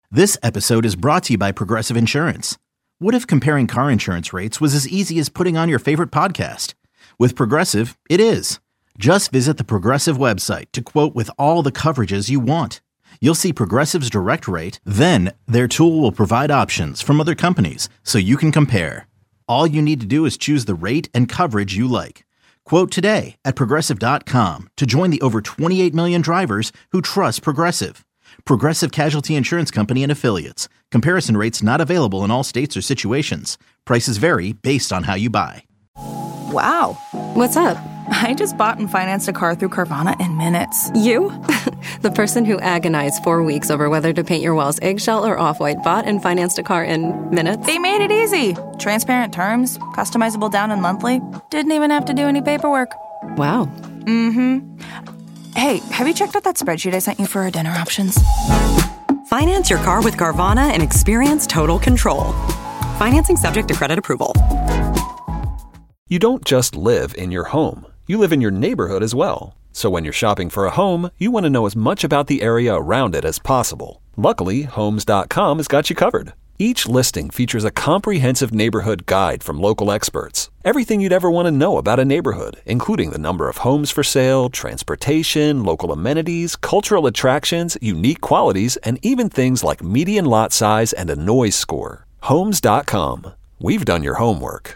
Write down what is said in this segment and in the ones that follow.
This episode is brought to you by Progressive Insurance. What if comparing car insurance rates was as easy as putting on your favorite podcast? With Progressive, it is. Just visit the Progressive website to quote with all the coverages you want. You'll see Progressive's direct rate, then their tool will provide options from other companies so you can compare. All you need to do is choose the rate and coverage you like. Quote today at Progressive.com to join the over 28 million drivers who trust Progressive. Progressive Casualty Insurance Company and Affiliates. Comparison rates not available in all states or situations. Prices vary based on how you buy. Wow. What's up? I just bought and financed a car through Carvana in minutes. You? The person who agonized 4 weeks over whether to paint your walls eggshell or off-white bought and financed a car in minutes? They made it easy. Transparent terms, customizable down and monthly. Didn't even have to do any paperwork. Wow. Mm-hmm. Hey, have you checked out that spreadsheet I sent you for our dinner options? Finance your car with Carvana and experience total control. Financing subject to credit approval. You don't just live in your home. You live in your neighborhood as well. So when you're shopping for a home, you want to know as much about the area around it as possible. Luckily, Homes.com has got you covered. Each listing features a comprehensive neighborhood guide from local experts. Everything you'd ever want to know about a neighborhood, including the number of homes for sale, transportation, local amenities, cultural attractions, unique qualities, and even things like median lot size and a noise score. Homes.com. We've done your homework.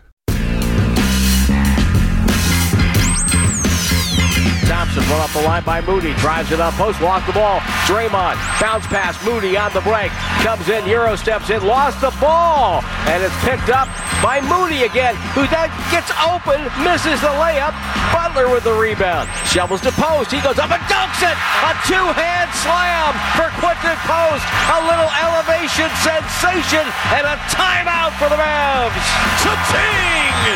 Thompson run up the line by Moody, drives it up post, lost the ball. Draymond, bounce pass, Moody on the break, comes in, Euro steps in, lost the ball, and it's picked up by Moody again, who then gets open, misses the layup. Butler with the rebound, shovels to Post, he goes up and dunks it, a two-hand slam for Quentin Post, a little elevation sensation, and a timeout for the Mavs. Cha-ching!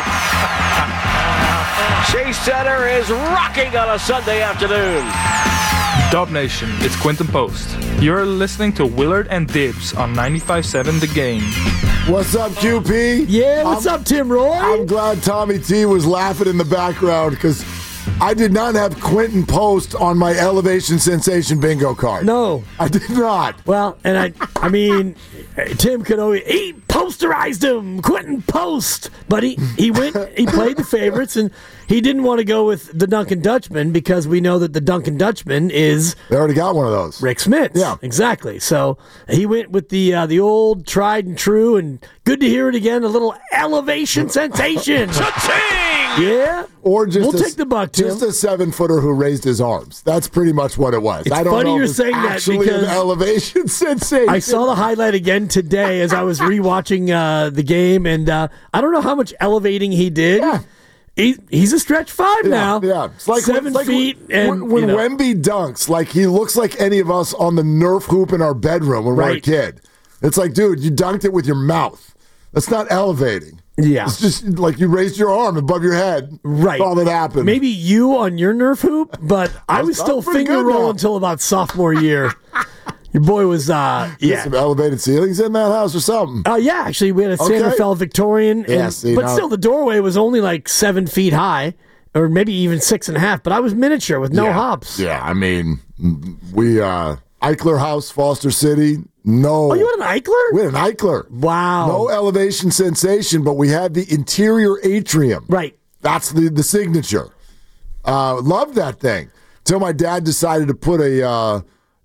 Chase Center is rocking on a Sunday afternoon. Dub Nation, it's Quentin Post. You're listening to Willard and Dibs on 95.7 The Game. What's up, QP? Yeah, what's up, Tim Roy? I'm glad Tommy T was laughing in the background because I did not have Quentin Post on my Elevation Sensation bingo card. No. I did not. Well, and I mean, Tim could always, he posterized him, Quentin Post. But he went, he played the favorites, and he didn't want to go with the Duncan Dutchman because we know that the Duncan Dutchman is... They already got one of those. Rick Smits. Yeah. Exactly. So he went with the old tried and true, and good to hear it again, a little Elevation Sensation. Cha-ching! Yeah. Or just we'll take the buck, Tim. Just a 7-footer who raised his arms. That's pretty much what it was. It's I don't funny know you're if it's saying that actually because an Elevation Sensation. I saw the highlight again today as I was rewatching the game, and I don't know how much elevating he did. Yeah. He's a stretch 5 now. Yeah, it's like 7 feet. When Wemby dunks, like he looks like any of us on the Nerf hoop in our bedroom when we're a kid. It's like, dude, you dunked it with your mouth. That's not elevating. Yeah. It's just like you raised your arm above your head. Right. That's all that happened. Maybe you on your Nerf hoop, but I was still finger rolling until about sophomore year. Your boy was, Some elevated ceilings in that house or something. Yeah, actually, we had a Santa Fe Victorian. Yeah, but still, the doorway was only like 7 feet high, or maybe even 6.5. But I was miniature with no hops. Yeah, I mean, we, Eichler House, Foster City, no. Oh, you had an Eichler? We had an Eichler. Wow. No Elevation Sensation, but we had the interior atrium. Right. That's the signature. Loved that thing. Until my dad decided to put a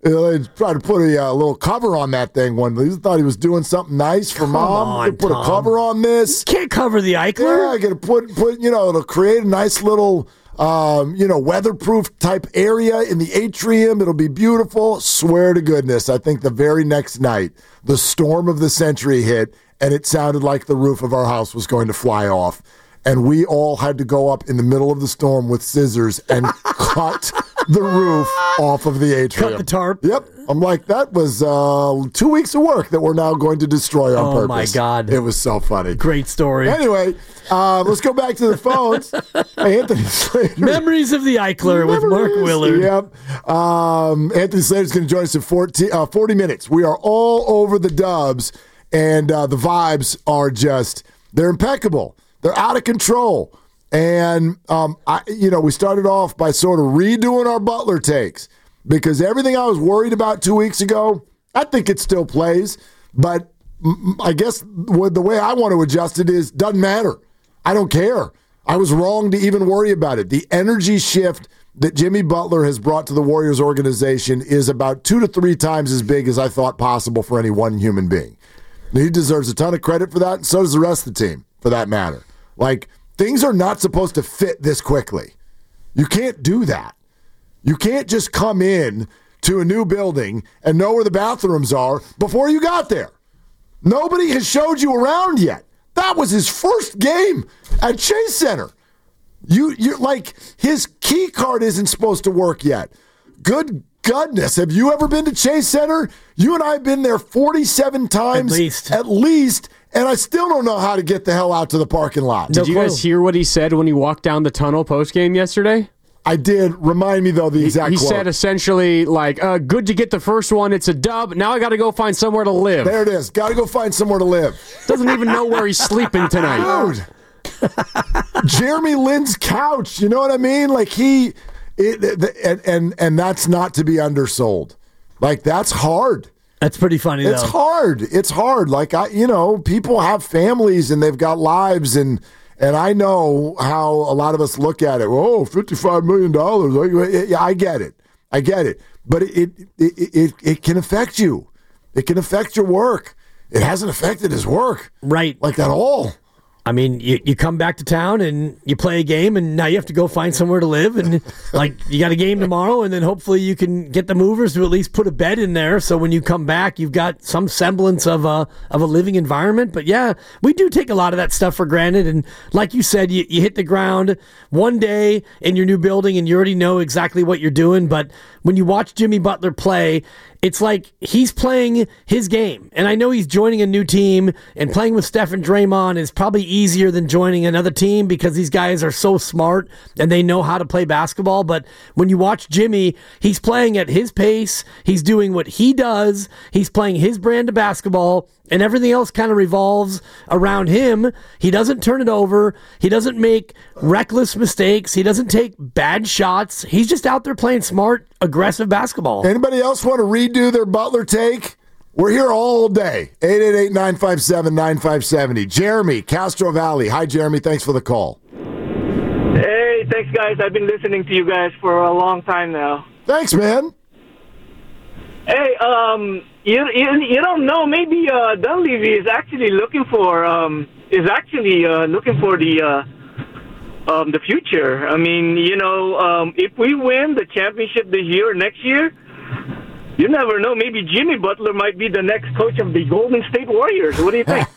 little cover on that thing one day. He thought he was doing something nice for Mom. Put a cover on this. You can't cover the Eichler. Yeah, I got to put it'll create a nice little weatherproof type area in the atrium. It'll be beautiful. Swear to goodness, I think the very next night, the storm of the century hit, and it sounded like the roof of our house was going to fly off. And we all had to go up in the middle of the storm with scissors and cut the roof off of the atrium. Cut the tarp. Yep. I'm like, that was 2 weeks of work that we're now going to destroy on purpose. Oh, my God. It was so funny. Great story. Anyway, let's go back to the phones. Hey, Anthony Slater. Memories of the Eichler with Mark Willard. Yep. Anthony Slater's going to join us in 40 minutes. We are all over the Dubs, and the vibes are just, they're impeccable. They're out of control. And, we started off by sort of redoing our Butler takes because everything I was worried about 2 weeks ago, I think it still plays, but I guess the way I want to adjust it is doesn't matter. I don't care. I was wrong to even worry about it. The energy shift that Jimmy Butler has brought to the Warriors organization is about 2 to 3 times as big as I thought possible for any one human being. He deserves a ton of credit for that, and so does the rest of the team, for that matter. Like, things are not supposed to fit this quickly. You can't do that. You can't just come in to a new building and know where the bathrooms are before you got there. Nobody has showed you around yet. That was his first game at Chase Center. You're like, his key card isn't supposed to work yet. Good goodness, have you ever been to Chase Center? You and I have been there 47 times at least, and I still don't know how to get the hell out to the parking lot. Did you guys hear what he said when he walked down the tunnel post-game yesterday? I did. Remind me, though, the exact quote. He said essentially, like, good to get the first one. It's a dub. Now I got to go find somewhere to live. There it is. Got to go find somewhere to live. Doesn't even know where he's sleeping tonight. Dude. Jeremy Lin's couch. You know what I mean? Like, and that's not to be undersold. Like, that's hard. That's pretty funny, It's hard. It's hard. Like, people have families and they've got lives, and I know how a lot of us look at it. Oh, $55 million. I get it. But it can affect you. It can affect your work. It hasn't affected his work. Right. Like at all. I mean, you come back to town and you play a game, and now you have to go find somewhere to live. And like, you got a game tomorrow, and then hopefully you can get the movers to at least put a bed in there, so when you come back, you've got some semblance of a living environment. But yeah, we do take a lot of that stuff for granted. And like you said, you hit the ground one day in your new building, and you already know exactly what you're doing. But when you watch Jimmy Butler play, it's like he's playing his game. And I know he's joining a new team, and playing with Steph and Draymond is probably easier than joining another team because these guys are so smart and they know how to play basketball. But when you watch Jimmy, he's playing at his pace. He's doing what he does. He's playing his brand of basketball, and everything else kind of revolves around him. He doesn't turn it over. He doesn't make reckless mistakes. He doesn't take bad shots. He's just out there playing smart, aggressive basketball. Anybody else want to redo their Butler take? We're here all day. 888-957-9570. Jeremy, Castro Valley. Hi, Jeremy. Thanks for the call. Hey, thanks, guys. I've been listening to you guys for a long time now. Thanks, man. Hey, you don't know, maybe Dunleavy is actually looking for the future. I mean, if we win the championship this year or next year, you never know. Maybe Jimmy Butler might be the next coach of the Golden State Warriors. What do you think?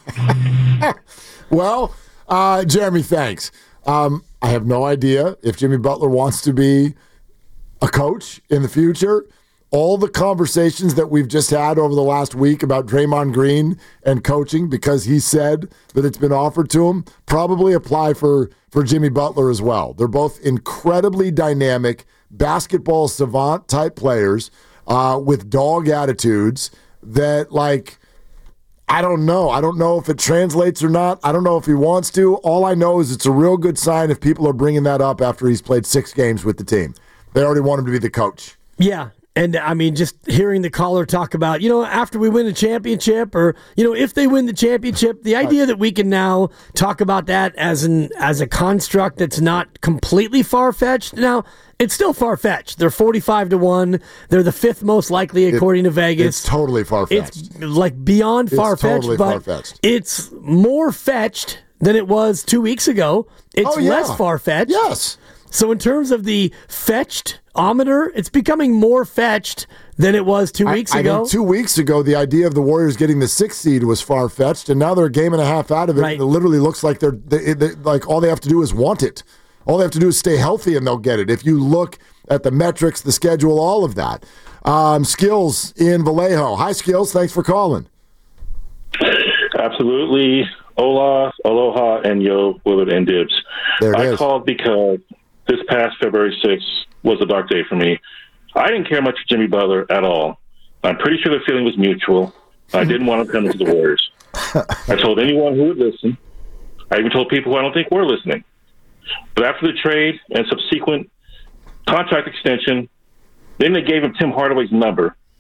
Well, Jeremy, thanks. I have no idea if Jimmy Butler wants to be a coach in the future. All the conversations that we've just had over the last week about Draymond Green and coaching, because he said that it's been offered to him, probably apply for Jimmy Butler as well. They're both incredibly dynamic basketball savant type players with dog attitudes that, like, I don't know. I don't know if it translates or not. I don't know if he wants to. All I know is it's a real good sign if people are bringing that up after he's played 6 games with the team. They already want him to be the coach. Yeah. And, I mean, just hearing the caller talk about, after we win a championship, or, if they win the championship, the idea that we can now talk about that as a construct that's not completely far-fetched. Now, it's still far-fetched. They're 45-1. They're the 5th most likely, according to Vegas. It's totally far-fetched. It's, like, beyond far-fetched, totally but far-fetched. It's more fetched than it was 2 weeks ago. It's less far-fetched. Yes. So in terms of the fetched-ometer, it's becoming more fetched than it was 2 weeks ago. I think 2 weeks ago, the idea of the Warriors getting the 6th seed was far-fetched, and now they're a game and a half out of it. Right. And it literally looks like they're like all they have to do is want it. All they have to do is stay healthy, and they'll get it. If you look at the metrics, the schedule, all of that. Skills in Vallejo. Hi, Skills. Thanks for calling. Absolutely. Hola, aloha, and yo, Willard and Dibs. I called because this past February 6th was a dark day for me. I didn't care much for Jimmy Butler at all. I'm pretty sure the feeling was mutual. I didn't want him coming to the Warriors. I told anyone who would listen. I even told people who I don't think were listening. But after the trade and subsequent contract extension, then they gave him Tim Hardaway's number.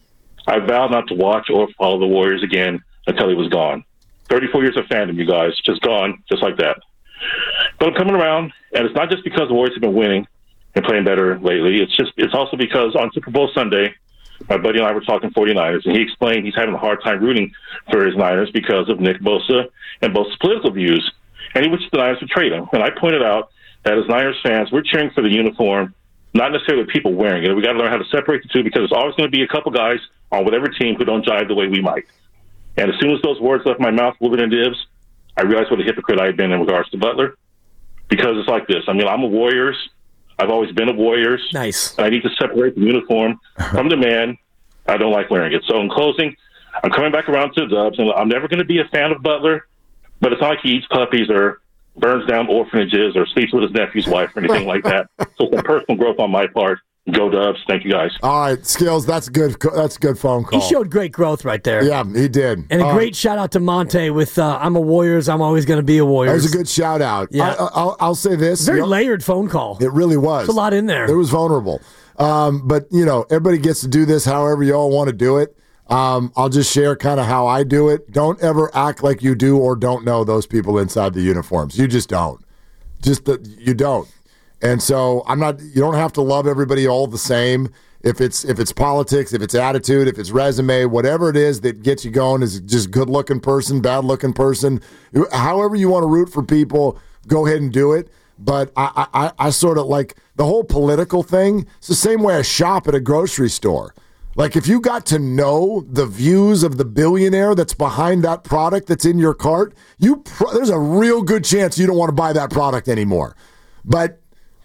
I vowed not to watch or follow the Warriors again until he was gone. 34 years of fandom, you guys, just gone, just like that. But I'm coming around, and it's not just because the Warriors have been winning and playing better lately. It's also because on Super Bowl Sunday, my buddy and I were talking 49ers, and he explained he's having a hard time rooting for his Niners because of Nick Bosa and Bosa's political views. And he wished the Niners would trade him. And I pointed out that as Niners fans, we're cheering for the uniform, not necessarily the people wearing it. We got to learn how to separate the two because there's always going to be a couple guys on whatever team who don't jive the way we might. And as soon as those words left my mouth, Willard and Dibs, I realized what a hypocrite I had been in regards to Butler. Because it's like this. I mean, I'm a Warriors. I've always been a Warriors. Nice. And I need to separate the uniform from the man. I don't like wearing it. So in closing, I'm coming back around to the Dubs, and I'm never going to be a fan of Butler, but it's not like he eats puppies or burns down orphanages or sleeps with his nephew's wife or anything like that. So some personal growth on my part. Go Dubs. Thank you, guys. All right, Skills, that's good. That's a good phone call. He showed great growth right there. Yeah, he did. And a great shout-out to Monte with I'm a Warriors, I'm always going to be a Warriors. That was a good shout-out. Yeah. I'll say this. Very layered phone call. It really was. There's a lot in there. It was vulnerable. But, everybody gets to do this however you all want to do it. I'll just share kind of how I do it. Don't ever act like you do or don't know those people inside the uniforms. You just don't. You don't. And so you don't have to love everybody all the same. If it's politics, if it's attitude, if it's resume, whatever it is that gets you going is just good looking person, bad looking person. However you want to root for people, go ahead and do it. But I sort of like the whole political thing. It's the same way I shop at a grocery store. Like if you got to know the views of the billionaire that's behind that product that's in your cart, there's a real good chance you don't want to buy that product anymore. But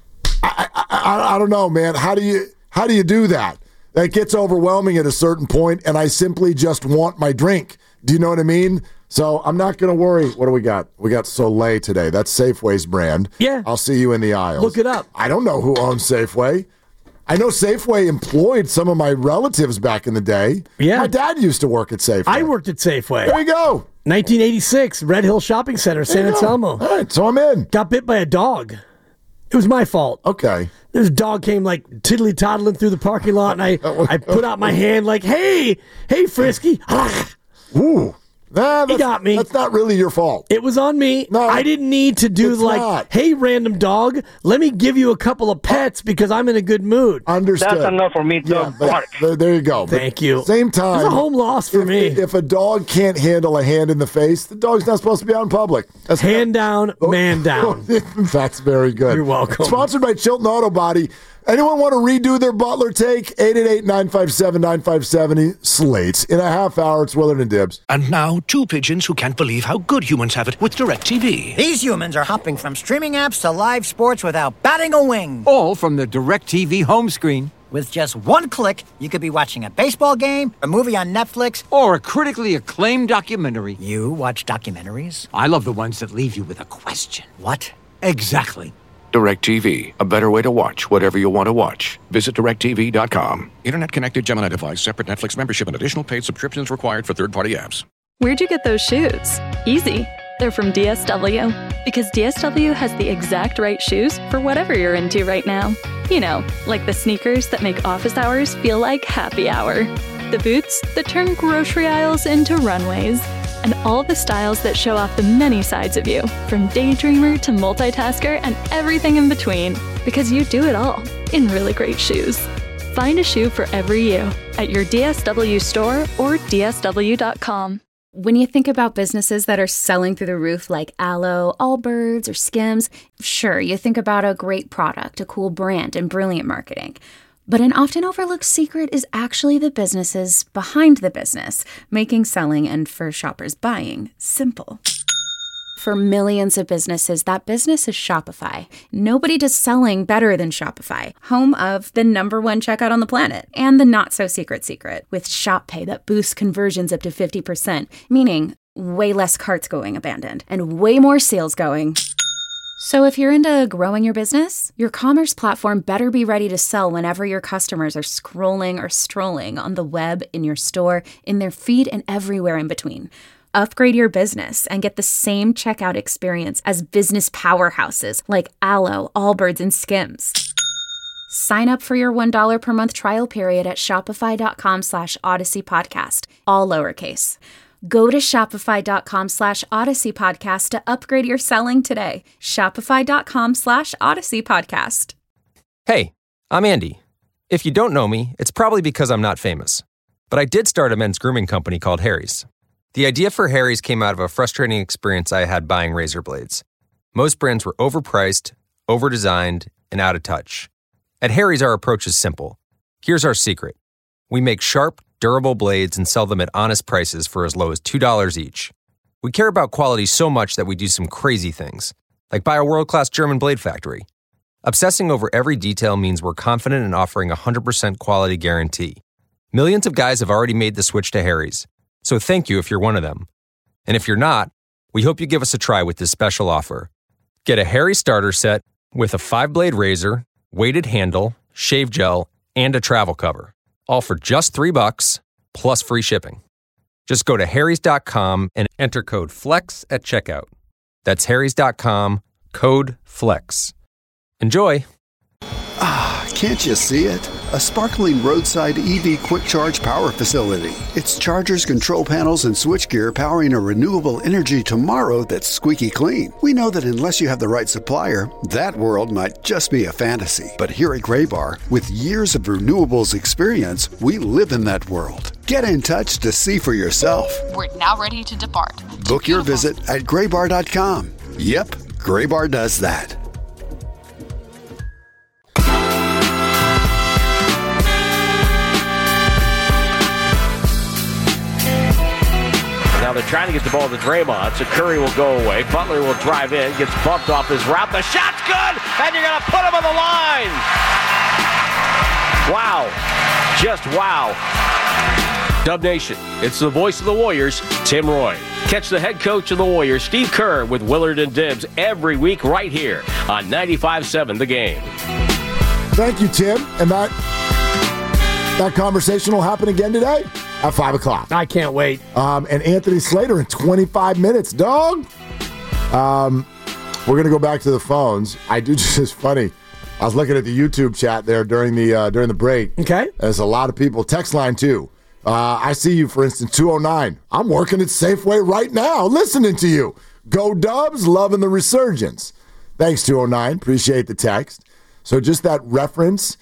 I don't know, man. How do you do that? That gets overwhelming at a certain point, and I simply just want my drink. Do you know what I mean? So I'm not going to worry. What do we got? We got Soleil today. That's Safeway's brand. Yeah. I'll see you in the aisles. Look it up. I don't know who owns Safeway. I know Safeway employed some of my relatives back in the day. Yeah. My dad used to work at Safeway. I worked at Safeway. There you go. 1986, Red Hill Shopping Center, San Anselmo. All right, so I'm in. Got bit by a dog. It was my fault. Okay. This dog came like tiddly-toddling through the parking lot, and I put out my hand like, hey, Frisky. Ooh. He got me. That's not really your fault. It was on me. No, I didn't need to do hey, random dog, let me give you a couple of pets because I'm in a good mood. Understood. That's enough for me to bark. There you go. Thank you. Same time. It's a home loss for me. If a dog can't handle a hand in the face, the dog's not supposed to be out in public. That's hand down, man down. That's very good. You're welcome. Sponsored by Chilton Auto Body. Anyone want to redo their Butler take? 888-957-9570. Slates. In a half hour, it's Willard and Dibs. And now, two pigeons who can't believe how good humans have it with DirecTV. These humans are hopping from streaming apps to live sports without batting a wing. All from the DirecTV home screen. With just one click, you could be watching a baseball game, a movie on Netflix, or a critically acclaimed documentary. You watch documentaries? I love the ones that leave you with a question. What? Exactly. DirecTV, a better way to watch whatever you want to watch. Visit DirecTV.com. Internet connected Gemini device, separate Netflix membership, and additional paid subscriptions required for third-party apps. Where'd you get those shoes? Easy. They're from DSW. Because DSW has the exact right shoes for whatever you're into right now. You know, like the sneakers that make office hours feel like happy hour. The boots that turn grocery aisles into runways. And all the styles that show off the many sides of you, from daydreamer to multitasker and everything in between, because you do it all in really great shoes. Find a shoe for every you at your DSW store or DSW.com. When you think about businesses that are selling through the roof like Aloe, Allbirds, or Skims, sure, you think about a great product, a cool brand, and brilliant marketing. But an often overlooked secret is actually the businesses behind the business, making selling and for shoppers buying simple. For millions of businesses, that business is Shopify. Nobody does selling better than Shopify, home of the #1 checkout on the planet and the not-so-secret secret with Shop Pay that boosts conversions up to 50%, meaning way less carts going abandoned and way more sales going. So if you're into growing your business, your commerce platform better be ready to sell whenever your customers are scrolling or strolling on the web, in your store, in their feed, and everywhere in between. Upgrade your business and get the same checkout experience as business powerhouses like Aloe, Allbirds, and Skims. Sign up for your $1 per month trial period at shopify.com/Odyssey Podcast, all lowercase. Go to shopify.com/Odyssey Podcast to upgrade your selling today. Shopify.com/Odyssey Podcast. Hey, I'm Andy. If you don't know me, it's probably because I'm not famous. But I did start a men's grooming company called Harry's. The idea for Harry's came out of a frustrating experience I had buying razor blades. Most brands were overpriced, overdesigned, and out of touch. At Harry's, our approach is simple. Here's our secret. We make sharp, durable blades and sell them at honest prices for as low as $2 each. We care about quality so much that we do some crazy things, like buy a world-class German blade factory. Obsessing over every detail means we're confident in offering a 100% quality guarantee. Millions of guys have already made the switch to Harry's, so thank you if you're one of them. And if you're not, we hope you give us a try with this special offer. Get a Harry's starter set with a 5-blade razor, weighted handle, shave gel, and a travel cover. All for just $3 plus free shipping. Just go to harrys.com and enter code FLEX at checkout. That's harrys.com, code FLEX. Enjoy. Can't you see it? A sparkling roadside EV quick charge power facility. It's chargers, control panels, and switchgear powering a renewable energy tomorrow that's squeaky clean. We know that unless you have the right supplier, that world might just be a fantasy. But here at Graybar, with years of renewables experience, we live in that world. Get in touch to see for yourself. We're now ready to depart. Book your visit at graybar.com. Yep, Graybar does that. Now they're trying to get the ball to Draymond, so Curry will go away. Butler will drive in, gets bumped off his route. The shot's good, and you're going to put him on the line. Wow. Just wow. Dub Nation, it's the voice of the Warriors, Tim Roye. Catch the head coach of the Warriors, Steve Kerr, with Willard and Dibs every week right here on 95.7 The Game. Thank you, Tim. And that conversation will happen again today at 5 o'clock. I can't wait. And Anthony Slater in 25 minutes, dog. We're going to go back to the phones. It's funny. I was looking at the YouTube chat there during the break. Okay. There's a lot of people. Text line, too. I see you, for instance, 209. I'm working at Safeway right now, listening to you. Go Dubs, loving the resurgence. Thanks, 209. Appreciate the text. So just that reference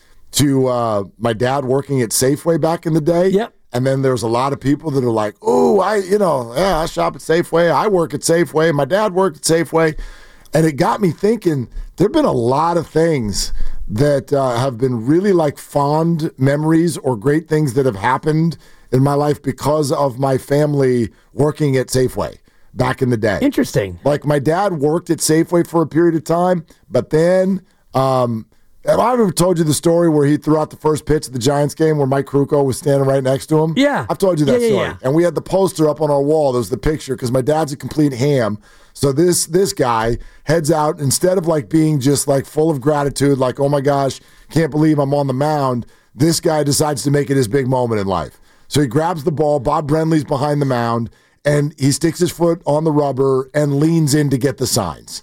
to my dad working at Safeway back in the day. Yep. And then there's a lot of people that are like, oh, I shop at Safeway. I work at Safeway. My dad worked at Safeway. And it got me thinking, there have been a lot of things that have been really like fond memories or great things that have happened in my life because of my family working at Safeway back in the day. Interesting. Like my dad worked at Safeway for a period of time, but then have I ever told you the story where he threw out the first pitch of the Giants game where Mike Krukow was standing right next to him? Yeah. I've told you that story. Yeah. And we had the poster up on our wall. There was the picture because my dad's a complete ham. So this guy heads out, instead of like being just like full of gratitude, like, oh my gosh, can't believe I'm on the mound, this guy decides to make it his big moment in life. So he grabs the ball, Bob Brenly's behind the mound, and he sticks his foot on the rubber and leans in to get the signs.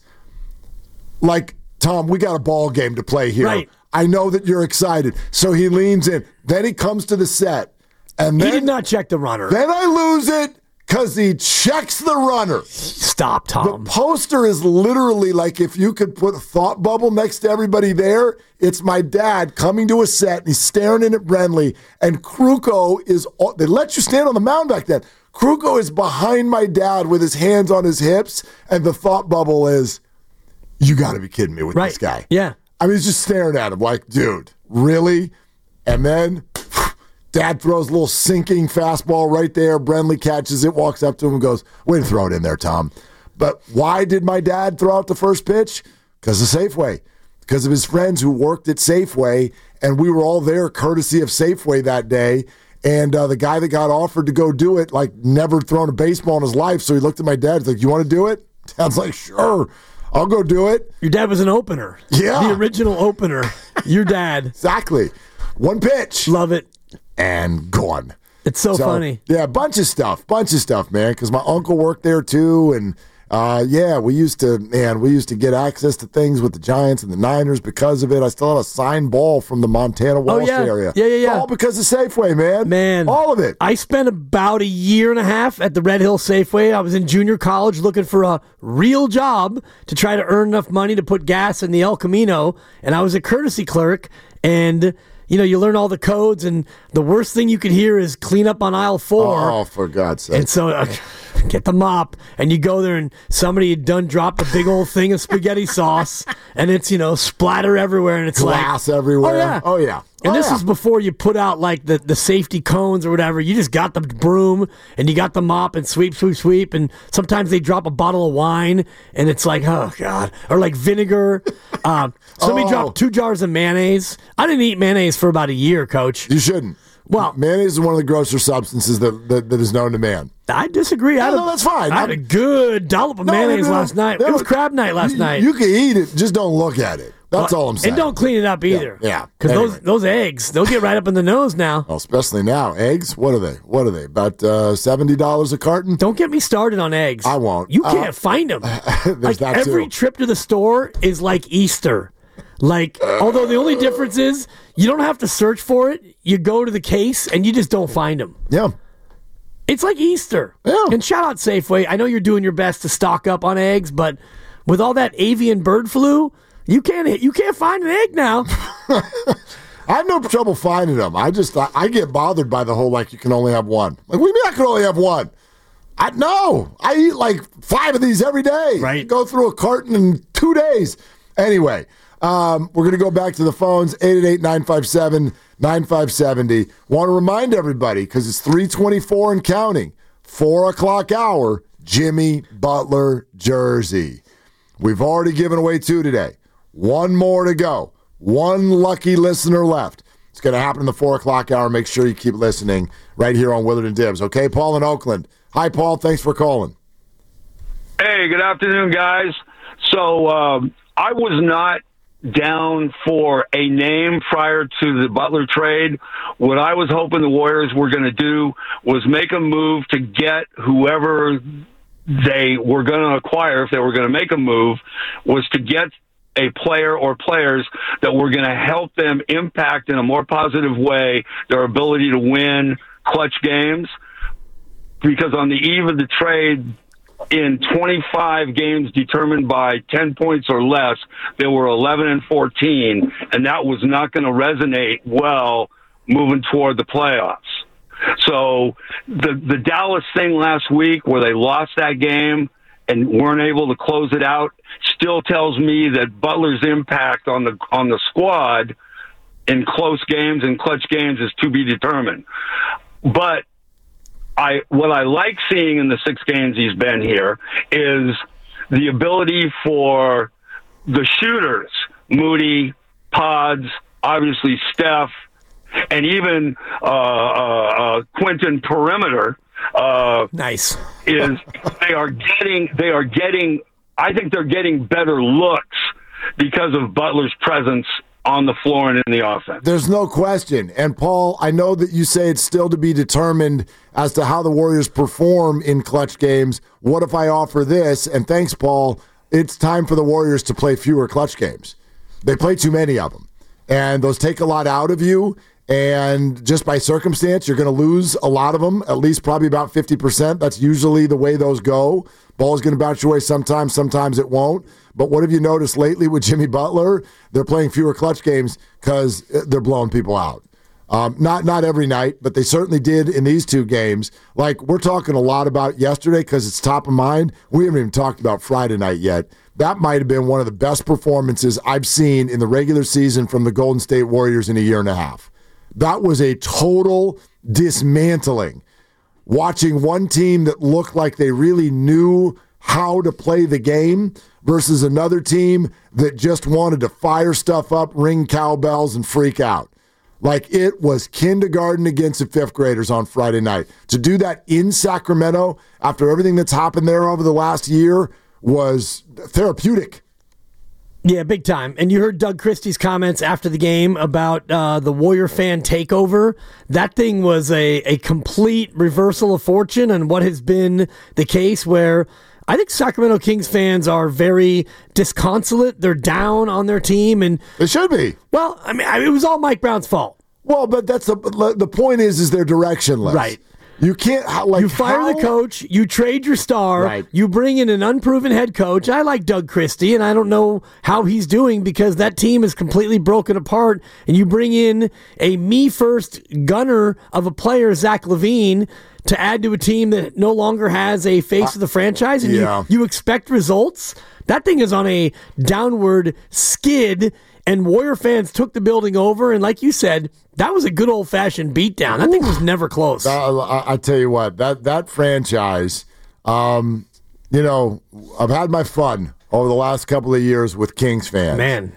Like, Tom, we got a ball game to play here. Right. I know that you're excited. So he leans in. Then he comes to the set. And then, he did not check the runner. Then I lose it because he checks the runner. Stop, Tom. The poster is literally like if you could put a thought bubble next to everybody there, it's my dad coming to a set, and he's staring in at Brenly, and Krukow is, they let you stand on the mound back then. Krukow is behind my dad with his hands on his hips, and the thought bubble is, you got to be kidding me with this guy. Yeah. I mean, he's just staring at him like, dude, really? And then Dad throws a little sinking fastball right there. Brenly catches it, walks up to him and goes, way to throw it in there, Tom. But why did my dad throw out the first pitch? Because of Safeway. Because of his friends who worked at Safeway, and we were all there courtesy of Safeway that day. And the guy that got offered to go do it, like, never thrown a baseball in his life. So he looked at my dad. He's like, you want to do it? Dad's like, sure. I'll go do it. Your dad was an opener. Yeah. The original opener. Your dad. Exactly. One pitch. Love it. And gone. It's so funny. Yeah, bunch of stuff, man, because my uncle worked there too, we used to get access to things with the Giants and the Niners because of it. I still have a signed ball from the Montana Walsh area. Yeah. All because of Safeway, man. Man. All of it. I spent about a year and a half at the Red Hill Safeway. I was in junior college looking for a real job to try to earn enough money to put gas in the El Camino, and I was a courtesy clerk, and you learn all the codes, and the worst thing you could hear is clean up on aisle 4. Oh, for God's sake. And so get the mop, and you go there, and somebody had done dropped a big old thing of spaghetti sauce, and it's, splatter everywhere, and it's glass everywhere. Oh, yeah. And this is before you put out, like, the safety cones or whatever. You just got the broom, and you got the mop, and sweep, and sometimes they drop a bottle of wine, and it's like, oh, God. Or, like, vinegar. Somebody dropped 2 jars of mayonnaise. I didn't eat mayonnaise for about a year, Coach. You shouldn't. Well, mayonnaise is one of the grosser substances that is known to man. I disagree. No, that's fine. I had a good dollop of mayonnaise last night. It was crab night last night. You can eat it, just don't look at it. That's all I'm saying. And don't clean it up either. Yeah. Because those eggs, they'll get right up in the nose now. Well, especially now. Eggs, what are they? About $70 a carton? Don't get me started on eggs. I won't. You can't find them. There's that every too. trip to the store is like Easter. Although the only difference is you don't have to search for it. You go to the case and you just don't find them. Yeah. It's like Easter. Yeah. And shout out Safeway. I know you're doing your best to stock up on eggs, but with all that avian bird flu, you can't find an egg now. I have no trouble finding them. I get bothered by the whole, you can only have one. Like, what do you mean I can only have one? I eat like 5 of these every day. Right. Go through a carton in 2 days. Anyway, we're going to go back to the phones, 888-957-9570. Want to remind everybody, because it's 3:24 and counting, 4 o'clock hour, Jimmy Butler jersey. We've already given away 2 today. 1 more to go. 1 lucky listener left. It's going to happen in the 4 o'clock hour. Make sure you keep listening right here on Willard and Dibs. Okay, Paul in Oakland. Hi, Paul. Thanks for calling. Hey, good afternoon, guys. So I was not down for a name prior to the Butler trade. What I was hoping the Warriors were going to do was make a move to get whoever they were going to acquire, if they were going to make a move, was to get a player or players that were going to help them impact in a more positive way their ability to win clutch games. Because on the eve of the trade, in 25 games determined by 10 points or less, they were 11-14, and that was not going to resonate well moving toward the playoffs. So the Dallas thing last week, where they lost that game and weren't able to close it out, still tells me that Butler's impact on the squad in close games and clutch games is to be determined. But what I like seeing in the 6 games he's been here is the ability for the shooters, Moody, Pods, obviously Steph, and even Quentin Perimeter. Nice. They are getting. I think they're getting better looks because of Butler's presence on the floor and in the offense. There's no question. And, Paul, I know that you say it's still to be determined as to how the Warriors perform in clutch games. What if I offer this? And thanks, Paul. It's time for the Warriors to play fewer clutch games. They play too many of them. And those take a lot out of you. And just by circumstance, you're going to lose a lot of them, at least probably about 50%. That's usually the way those go. Ball's going to bounce your way sometimes it won't. But what have you noticed lately with Jimmy Butler? They're playing fewer clutch games because they're blowing people out. Not every night, but they certainly did in these 2 games. Like, we're talking a lot about yesterday because it's top of mind. We haven't even talked about Friday night yet. That might have been one of the best performances I've seen in the regular season from the Golden State Warriors in a year and a half. That was a total dismantling. Watching one team that looked like they really knew how to play the game versus another team that just wanted to fire stuff up, ring cowbells, and freak out. Like, it was kindergarten against the 5th graders on Friday night. To do that in Sacramento after everything that's happened there over the last year was therapeutic. Yeah, big time. And you heard Doug Christie's comments after the game about the Warrior fan takeover. That thing was a complete reversal of fortune and what has been the case where I think Sacramento Kings fans are very disconsolate. They're down on their team, and they should be. Well, I mean, it was all Mike Brown's fault. Well, but that's the point is they're directionless. Right. You can't you fire the coach, you trade your star, Right. you bring in an unproven head coach. I like Doug Christie, and I don't know how he's doing because that team is completely broken apart. And you bring in a me-first gunner of a player, Zach LaVine, to add to a team that no longer has a face of the franchise, and you expect results. That thing is on a downward skid, and Warrior fans took the building over, and like you said, that was a good old-fashioned beatdown. That thing was never close. I tell you what, that franchise, I've had my fun over the last couple of years with Kings fans. Man.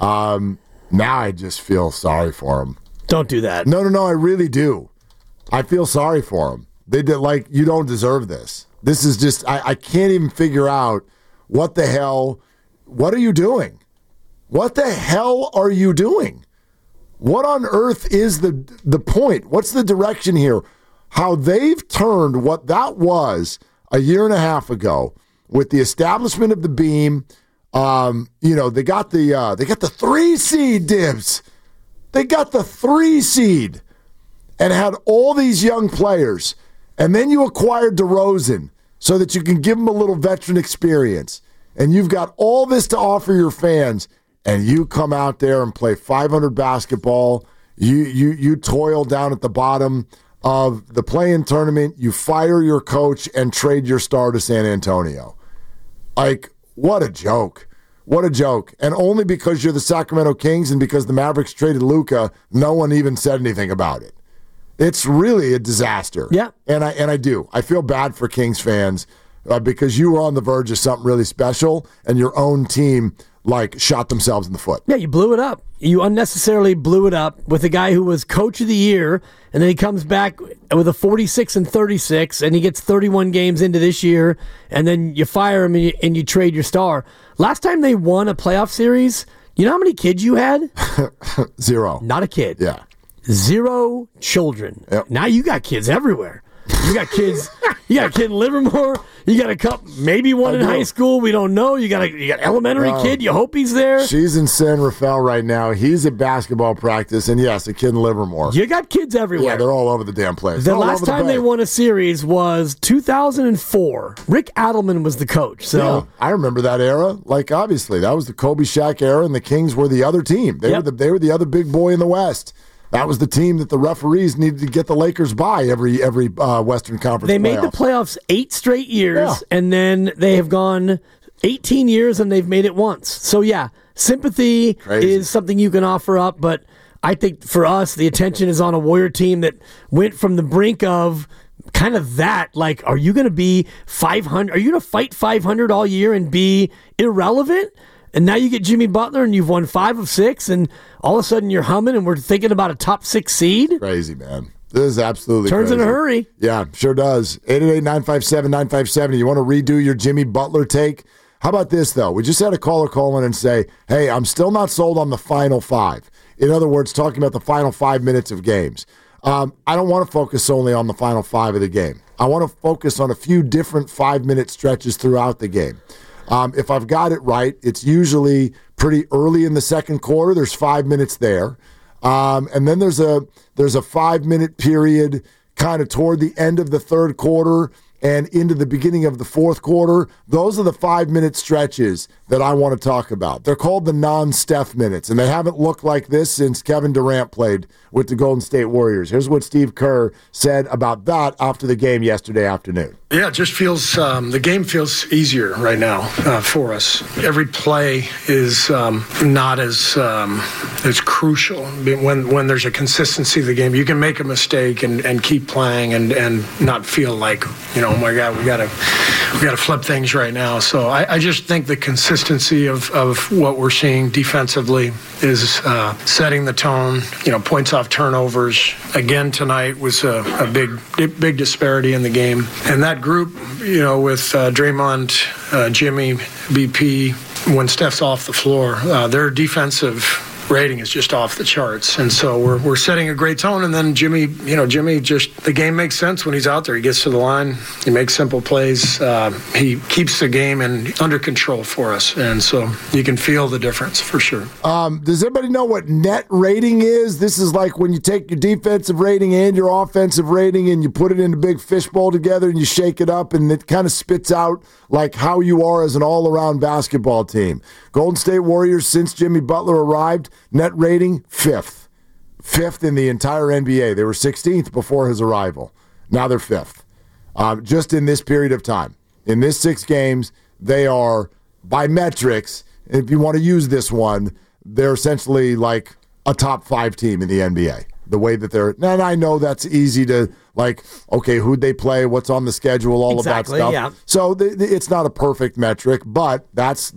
Now I just feel sorry for them. Don't do that. No, I really do. I feel sorry for them. They did you don't deserve this. This is just, I can't even figure out what are you doing? What the hell are you doing? What on earth is the point? What's the direction here? How they've turned what that was a year and a half ago with the establishment of the beam. They got the 3 seed, Dibs. They got the 3 seed and had all these young players. And then you acquired DeRozan so that you can give them a little veteran experience. And you've got all this to offer your fans. And you come out there and play 500 basketball. You toil down at the bottom of the play-in tournament. You fire your coach and trade your star to San Antonio. What a joke. What a joke. And only because you're the Sacramento Kings and because the Mavericks traded Luka, no one even said anything about it. It's really a disaster. Yeah. And I do. I feel bad for Kings fans because you were on the verge of something really special and your own team shot themselves in the foot. Yeah, you blew it up. You unnecessarily blew it up with a guy who was coach of the year, and then he comes back with a 46-36, and he gets 31 games into this year, and then you fire him and you trade your star. Last time they won a playoff series, you know how many kids you had? 0. Not a kid. Yeah. 0 children. Yep. Now you got kids everywhere. You got kids. You got a kid in Livermore. You got a couple, maybe one in high school. We don't know. You got elementary kid. You hope he's there. She's in San Rafael right now. He's at basketball practice, and yes, a kid in Livermore. You got kids everywhere. Yeah, they're all over the damn place. The last time they won a series was 2004. Rick Adelman was the coach. So yeah, I remember that era. Obviously, that was the Kobe Shaq era, and the Kings were the other team. They were the other big boy in the West. That was the team that the referees needed to get the Lakers by every Western Conference They playoff. made the playoffs 8 straight years, and then they have gone 18 years, and they've made it once. So, yeah, sympathy is something you can offer up, but I think for us, the attention is on a Warrior team that went from the brink of kind of that, are you going to be 500? Are you going to fight 500 all year and be irrelevant? And now you get Jimmy Butler, and you've won 5 of 6, and all of a sudden you're humming, and we're thinking about a top 6 seed? Crazy, man. This is absolutely Turns crazy. in a hurry. Yeah, sure does. 888-957-957. You want to redo your Jimmy Butler take? How about this, though? We just had a caller call in and say, hey, I'm still not sold on the final 5. In other words, talking about the final 5 minutes of games. I don't want to focus only on the final 5 of the game. I want to focus on a few different 5-minute stretches throughout the game. If I've got it right, it's usually pretty early in the second quarter. There's 5 minutes there. And then there's a 5-minute period kind of toward the end of the third quarter and into the beginning of the fourth quarter. Those are the 5-minute stretches that I want to talk about. They're called the non-Steph minutes, and they haven't looked like this since Kevin Durant played with the Golden State Warriors. Here's what Steve Kerr said about that after the game yesterday afternoon. Yeah, it just feels, the game feels easier right now for us. Every play is not as crucial. When there's a consistency of the game, you can make a mistake and keep playing and not feel like, oh my God, we gotta flip things right now. So I just think the consistency of what we're seeing defensively is setting the tone. Points off turnovers again tonight was a big disparity in the game, and that group, with Draymond, Jimmy, BP, when Steph's off the floor, their defensive rating is just off the charts. And so we're setting a great tone. And then Jimmy just, the game makes sense when he's out there. He gets to the line. He makes simple plays. He keeps the game under control for us. And so you can feel the difference for sure. Does everybody know what net rating is? This is like when you take your defensive rating and your offensive rating and you put it in a big fishbowl together and you shake it up and it kind of spits out like how you are as an all-around basketball team. Golden State Warriors, since Jimmy Butler arrived, net rating, 5th. 5th in the entire NBA. They were 16th before his arrival. Now they're 5th. Just in this period of time. In this 6 games, they are, by metrics, if you want to use this one, they're essentially like a top 5 team in the NBA. The way that they're, and I know that's easy to okay, who'd they play, what's on the schedule, all of that stuff. Yeah. So it's not a perfect metric, but that's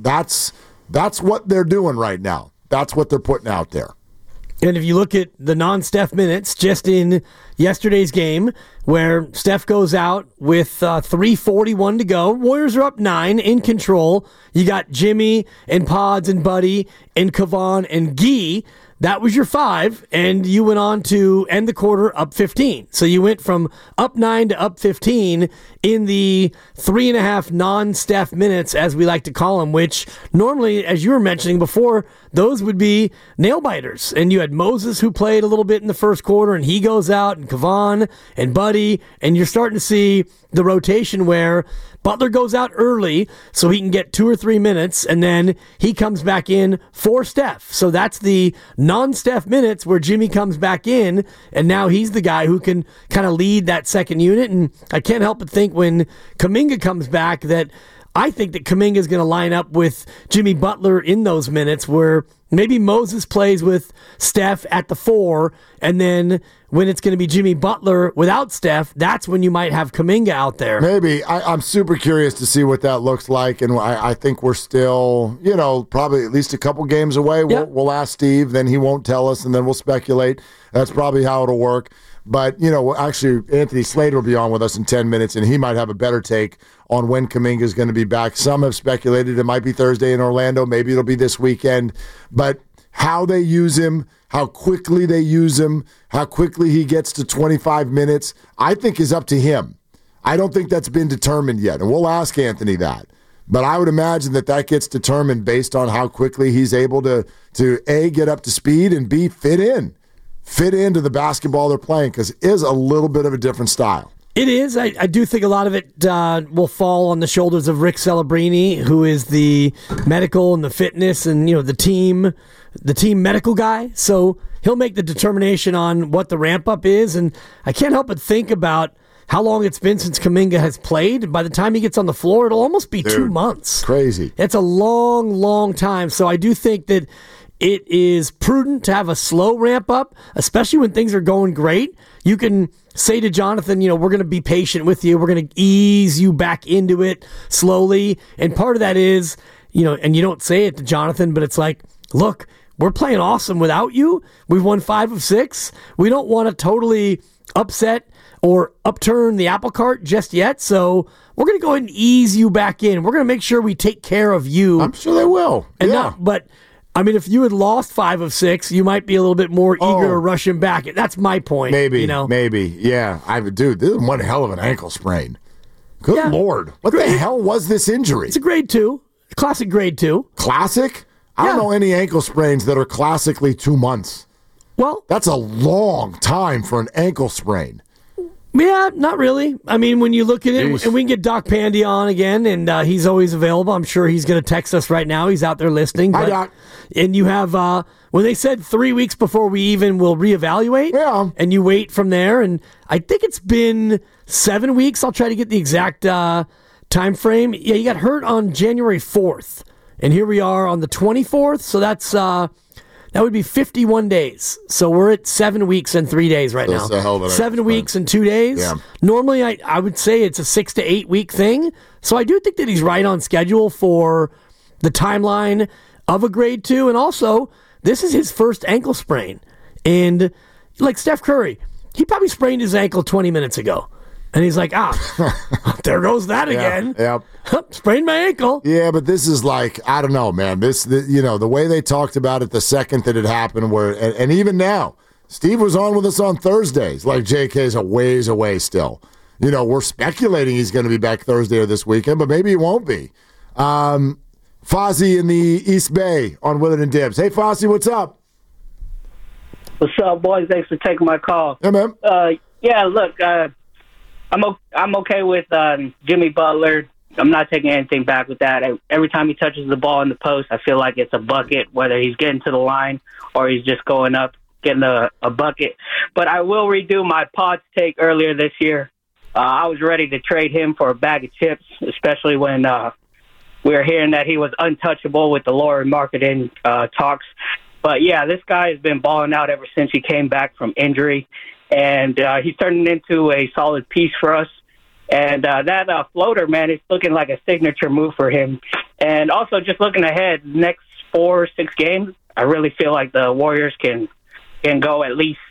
what they're doing right now. That's what they're putting out there. And if you look at the non-Steph minutes, just in yesterday's game, where Steph goes out with 3:41 to go, Warriors are up 9, in control. You got Jimmy and Pods and Buddy and Kevon and Gee. That was your 5, and you went on to end the quarter up 15. So you went from up 9 to up 15 in the 3.5 non-Steph minutes, as we like to call them, which normally, as you were mentioning before, those would be nail-biters. And you had Moses, who played a little bit in the first quarter, and he goes out, and Kevon and Buddy, and you're starting to see the rotation where Butler goes out early so he can get 2 or 3 minutes, and then he comes back in for Steph. So that's the non-Steph minutes where Jimmy comes back in, and now he's the guy who can kind of lead that second unit. And I can't help but think when Kuminga comes back that I think that Kuminga is going to line up with Jimmy Butler in those minutes where maybe Moses plays with Steph at the 4, and then when it's going to be Jimmy Butler without Steph, that's when you might have Kuminga out there. Maybe. I'm super curious to see what that looks like, and I think we're still, probably at least a couple games away. We'll ask Steve, then he won't tell us, and then we'll speculate. That's probably how it'll work. But, actually, Anthony Slater will be on with us in 10 minutes, and he might have a better take on when Kuminga is going to be back. Some have speculated it might be Thursday in Orlando. Maybe it'll be this weekend. But how they use him, how quickly they use him, how quickly he gets to 25 minutes, I think is up to him. I don't think that's been determined yet, and we'll ask Anthony that. But I would imagine that gets determined based on how quickly he's able to A, get up to speed, and B, fit into the basketball they're playing, because it is a little bit of a different style. It is. I do think a lot of it will fall on the shoulders of Rick Celebrini, who is the medical and the fitness and the team medical guy. So he'll make the determination on what the ramp up is. And I can't help but think about how long it's been since Kuminga has played. By the time he gets on the floor, it'll almost be 2 months. Crazy. It's a long, long time. So I do think that it is prudent to have a slow ramp up, especially when things are going great. You can say to Jonathan, we're going to be patient with you. We're going to ease you back into it slowly. And part of that is, and you don't say it to Jonathan, but it's like, look, we're playing awesome without you. We've won 5 of 6. We don't want to totally upset or upturn the apple cart just yet. So we're going to go ahead and ease you back in. We're going to make sure we take care of you. I'm sure they will. And but if you had lost 5 of 6, you might be a little bit more eager to rush him back. That's my point. Maybe. Yeah. Dude, this is one hell of an ankle sprain. Good Lord. What the hell was this injury? It's a grade 2. Classic grade 2. Classic? I don't know any ankle sprains that are classically 2 months. Well, that's a long time for an ankle sprain. Yeah, not really. When you look at it, and we can get Doc Pandy on again, and he's always available. I'm sure he's going to text us right now. He's out there listening. Hi, Doc. And you have, when they said 3 weeks before we even will reevaluate, and you wait from there, and I think it's been 7 weeks. I'll try to get the exact time frame. Yeah, you got hurt on January 4th, and here we are on the 24th, so that's... that would be 51 days. So we're at 7 weeks and 3 days right now. That's a hell of an 7 weeks and 2 days. Yeah. Normally, I would say it's a 6 to 8 week thing. So I do think that he's right on schedule for the timeline of a grade 2. And also, this is his first ankle sprain. And like Steph Curry, he probably sprained his ankle 20 minutes ago. And he's like, there goes that again. Yep. Sprained my ankle. Yeah, but this is like, I don't know, man. The way they talked about it the second that it happened, and even now, Steve was on with us on Thursdays. Like, JK's a ways away still. We're speculating he's going to be back Thursday or this weekend, but maybe he won't be. Fozzie in the East Bay on Willard and Dibs. Hey, Fozzie, what's up? What's up, boys? Thanks for taking my call. Hey, man. Look, I'm okay with Jimmy Butler. I'm not taking anything back with that. Every time he touches the ball in the post, I feel like it's a bucket, whether he's getting to the line or he's just going up, getting a bucket. But I will redo my Pods take earlier this year. I was ready to trade him for a bag of chips, especially when we were hearing that he was untouchable with the Lowry marketing talks. But, yeah, this guy has been balling out ever since he came back from injury. And he's turning into a solid piece for us. And that floater, man, is looking like a signature move for him. And also just looking ahead, next 4 or 6 games, I really feel like the Warriors can go at least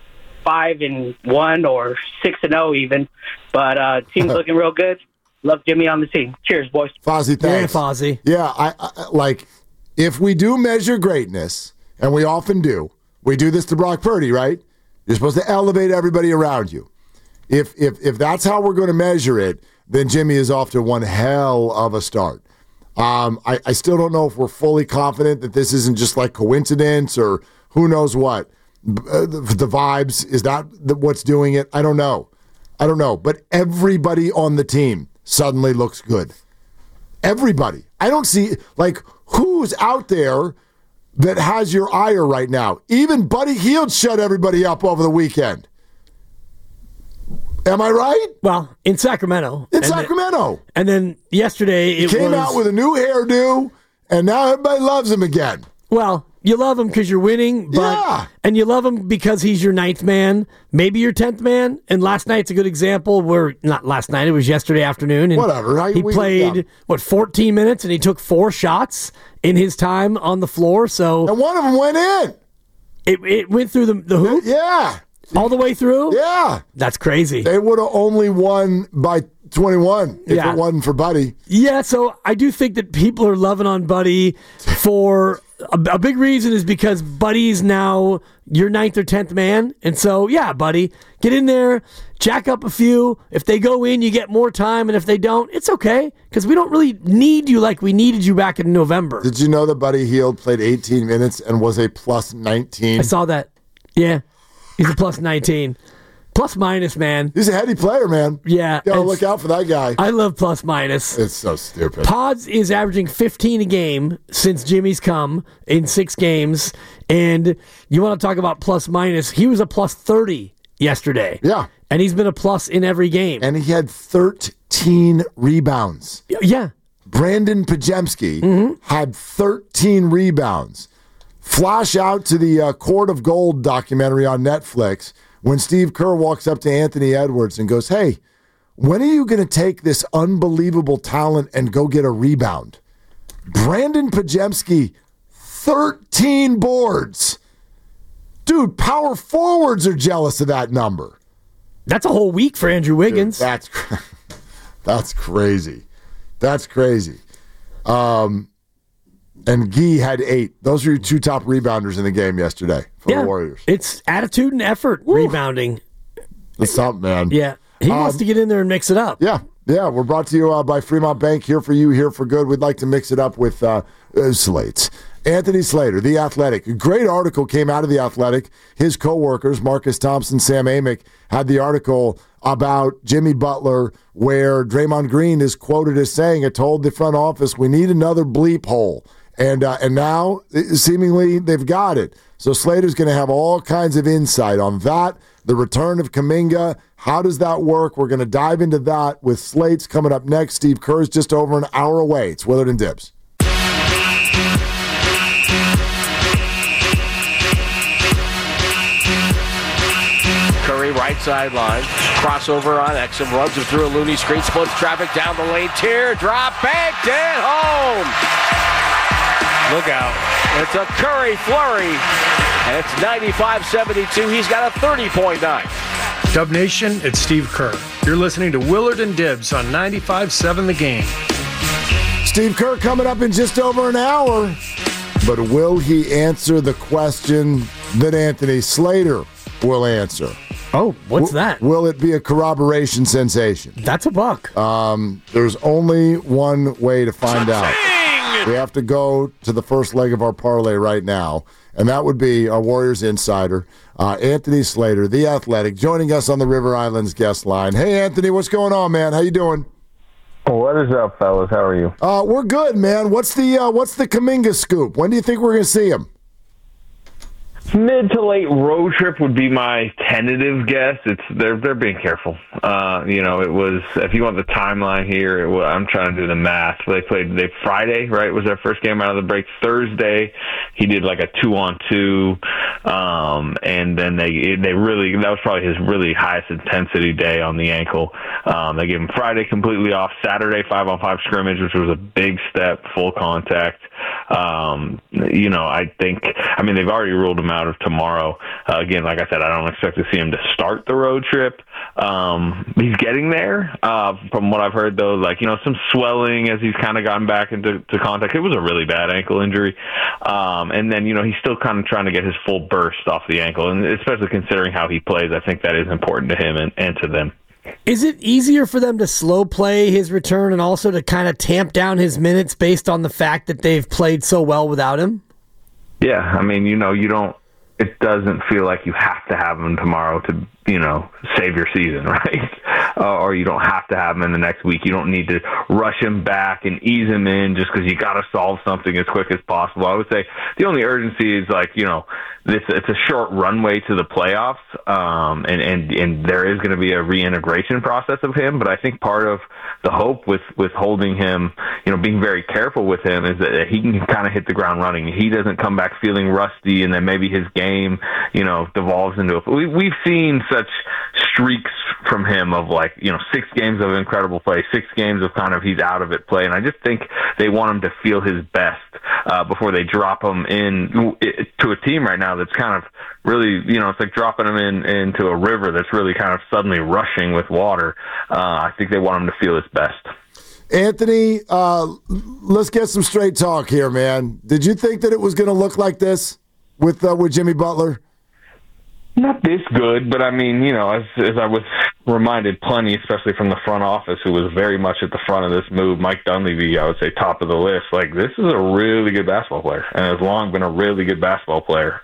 5-1 or 6-0 even. But team's looking real good. Love Jimmy on the team. Cheers, boys. Fozzie, thanks. Yeah, Fozzie. Yeah, I like, if we do measure greatness, and we often do, we do this to Brock Purdy, right? You're supposed to elevate everybody around you. If that's how we're going to measure it, then Jimmy is off to one hell of a start. I still don't know if we're fully confident that this isn't just like coincidence or who knows what. The vibes, is that what's doing it? I don't know. But everybody on the team suddenly looks good. Everybody. I don't see, like, who's out there that has your ire right now. Even Buddy Hield shut everybody up over the weekend. Am I right? Well, in Sacramento. And then yesterday he came out with a new hairdo, and now everybody loves him again. Well, you love him because you're winning, and you love him because he's your 9th man, maybe your 10th man. And last night's a good example where, not last night, it was yesterday afternoon. And whatever. He played, 14 minutes, and he took 4 shots in his time on the floor. So, and one of them went in. It went through the hoop? Yeah. All the way through? Yeah. That's crazy. They would have only won by 21 if it wasn't for Buddy. Yeah, so I do think that people are loving on Buddy for a big reason is because Buddy's now your 9th or 10th man. And so, yeah, Buddy, get in there, jack up a few. If they go in, you get more time. And if they don't, it's okay because we don't really need you like we needed you back in November. Did you know that Buddy Hield played 18 minutes and was a plus 19? I saw that. Yeah. He's a plus 19. Plus minus, man. He's a heady player, man. Yeah. Gotta look out for that guy. I love plus minus. It's so stupid. Pods is averaging 15 a game since Jimmy's come in 6 games. And you want to talk about plus minus. He was a plus 30 yesterday. Yeah. And he's been a plus in every game. And he had 13 rebounds. Yeah. Brandon Pajemski had 13 rebounds. Flash out to the Court of Gold documentary on Netflix when Steve Kerr walks up to Anthony Edwards and goes, hey, when are you going to take this unbelievable talent and go get a rebound? Brandon Pajemski, 13 boards. Dude, power forwards are jealous of that number. That's a whole week for Andrew Wiggins. Dude, that's crazy. That's crazy. And Guy had 8. Those are your 2 top rebounders in the game yesterday for the Warriors. It's attitude and effort rebounding. That's something, man. Yeah. He wants to get in there and mix it up. Yeah. We're brought to you by Fremont Bank. Here for you, here for good. We'd like to mix it up with Slates. Anthony Slater, The Athletic. A great article came out of The Athletic. His co-workers, Marcus Thompson, Sam Amick, had the article about Jimmy Butler where Draymond Green is quoted as saying, it told the front office, we need another bleep hole. And now, seemingly, they've got it. So Slater's going to have all kinds of insight on that, the return of Kuminga. How does that work? We're going to dive into that with Slates coming up next. Steve Kerr's just over an hour away. It's Willard and Dibs. Curry, right sideline. Crossover on Exum. Runs him through a Looney screen. Splits traffic down the lane. Teardrop. Banked it home. Look out. It's a Curry flurry. And it's 95-72. He's got a 30-point night. Dub Nation, it's Steve Kerr. You're listening to Willard and Dibbs on 95.7 The Game. Steve Kerr coming up in just over an hour. But will he answer the question that Anthony Slater will answer? Oh, what's that? Will it be a corroboration sensation? That's a buck. There's only one way to find out. We have to go to the first leg of our parlay right now, and that would be our Warriors insider, Anthony Slater, The Athletic, joining us on the River Islands guest line. Hey, Anthony, what's going on, man? How you doing? What is up, fellas? How are you? We're good, man. What's the Kuminga scoop? When do you think we're going to see him? Mid to late road trip would be my tentative guess. They're being careful. It was, if you want the timeline here, I'm trying to do the math. They Friday, right, was their first game out of the break. Thursday, he did like a 2-on-2, and then they really, that was probably his really highest intensity day on the ankle. They gave him Friday completely off. Saturday, 5-on-5 scrimmage, which was a big step, full contact. I think, they've already ruled him out of tomorrow. Again, like I said, I don't expect to see him to start the road trip. He's getting there. From what I've heard, though, some swelling as he's kind of gotten back into contact. It was a really bad ankle injury. And then, he's still kind of trying to get his full burst off the ankle. And especially considering how he plays, I think that is important to him and to them. Is it easier for them to slow play his return and also to kind of tamp down his minutes based on the fact that they've played so well without him? Yeah, it doesn't feel like you have to have him tomorrow to, save your season, right? Or you don't have to have him in the next week. You don't need to rush him back and ease him in just because you got to solve something as quick as possible. I would say the only urgency is it's a short runway to the playoffs, and there is going to be a reintegration process of him. But I think part of the hope with holding him, being very careful with him, is that he can kind of hit the ground running. He doesn't come back feeling rusty, and then maybe his game, devolves into we've seen such streaks from him of 6 games of incredible play, 6 games of kind of he's out of it play, and I just think they want him to feel his best before they drop him in to a team right now that's kind of really, it's like dropping him into a river that's really kind of suddenly rushing with water. I think they want him to feel his best. Anthony, let's get some straight talk here, man. Did you think that it was going to look like this with Jimmy Butler? Not this good, but as I was reminded plenty, especially from the front office, who was very much at the front of this move, Mike Dunleavy, I would say top of the list. This is a really good basketball player, and has long been a really good basketball player.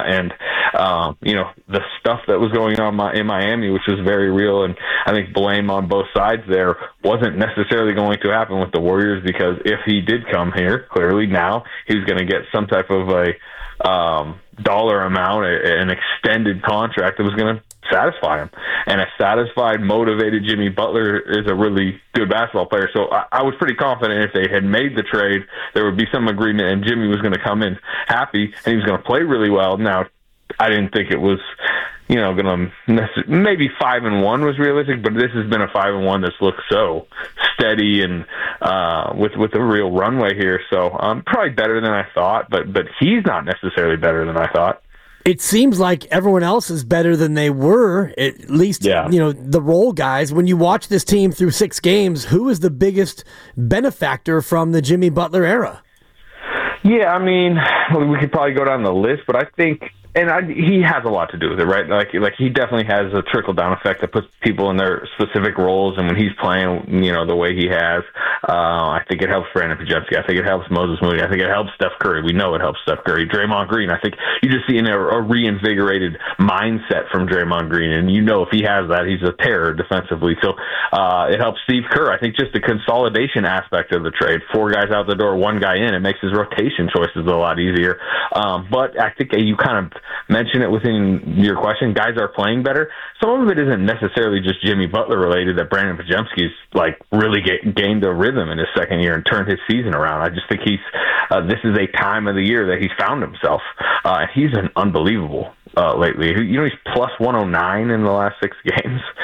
The stuff that was going on in Miami, which was very real, and I think blame on both sides there, wasn't necessarily going to happen with the Warriors, because if he did come here, clearly now he was going to get some type of a dollar amount, an extended contract that was going to satisfy him. And a satisfied, motivated Jimmy Butler is a really good basketball player. So I was pretty confident if they had made the trade, there would be some agreement, and Jimmy was going to come in happy, and he was going to play really well. Now, I didn't think it was, going to maybe 5-1 was realistic, but this has been a 5-1 that's looked so steady and with a real runway here. So probably better than I thought, but he's not necessarily better than I thought. It seems like everyone else is better than they were, at least, the role guys. When you watch this team through 6 games, who is the biggest benefactor from the Jimmy Butler era? Yeah, we could probably go down the list, but I think, he has a lot to do with it, right? Like he definitely has a trickle-down effect that puts people in their specific roles, and when he's playing, the way he has, I think it helps Brandon Podziemski. I think it helps Moses Moody. I think it helps Steph Curry. We know it helps Steph Curry. Draymond Green, I think you just see a reinvigorated mindset from Draymond Green, and if he has that, he's a terror defensively. So it helps Steve Kerr. I think just the consolidation aspect of the trade, 4 guys out the door, 1 guy in, it makes his rotation choices a lot easier. But I think you kind of mentioned it within your question. Guys are playing better. Some of it isn't necessarily just Jimmy Butler related, that Brandon Podziemski's really gained a rhythm in his second year and turned his season around. I just think this is a time of the year that he's found himself. He's been unbelievable lately. He's plus 109 in the last 6 games.